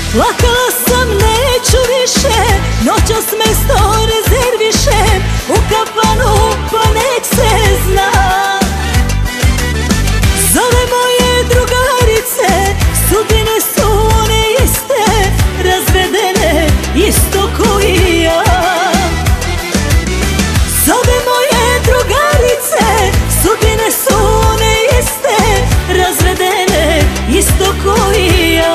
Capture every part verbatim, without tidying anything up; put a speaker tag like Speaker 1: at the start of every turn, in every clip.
Speaker 1: Plakala sam, neću više, noćas mesto rezervišem u kafanu, pa nek se zna. Zove moje drugarice, sudbine su one iste, razvedene isto ko i ja. Zove moje drugarice, sudbine su one iste, razvedene isto ko i ja.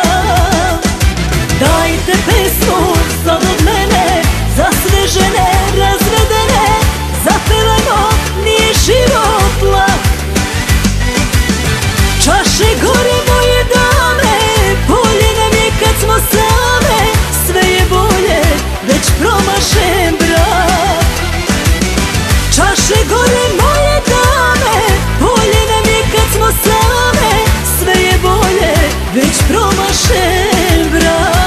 Speaker 1: Dajte pesmu sad od mene, za sve žene razvedene, zapevajmo, nije život lak. Čaše gore moje dame, bolje nam je kad smo same, sve je bolje, već promašen brak. Čaše gore moje dame, bolje nam je kad smo same, sve je bolje, već promašen brak.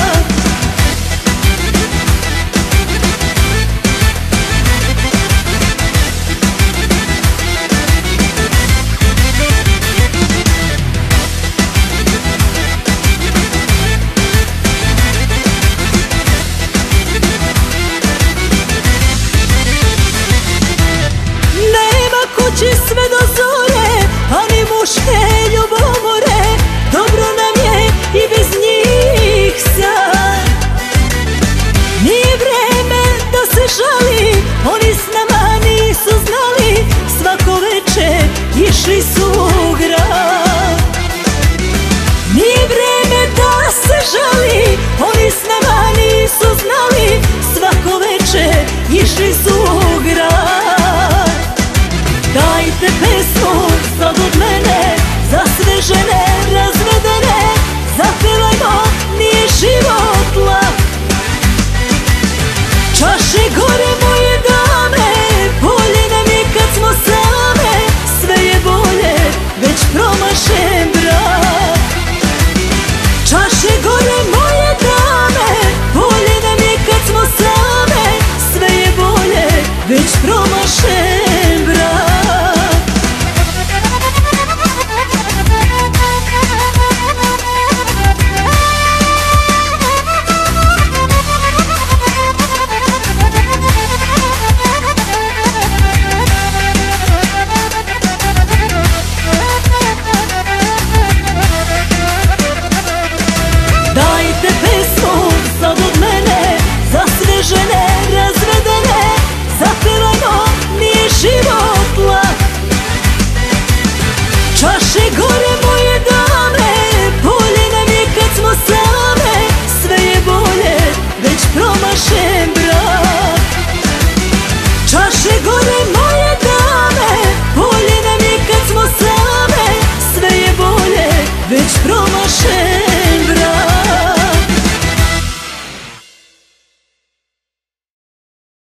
Speaker 1: Sve do zore, a ni muške ljubomore, dobro nam je i bez njih sad. Nije vreme da se žali, oni s nama nisu znali, svako večer išli su u grad. Nije vreme da se žali, oni s nama nisu znali, svako večer išli su u grad. Dajte pesmu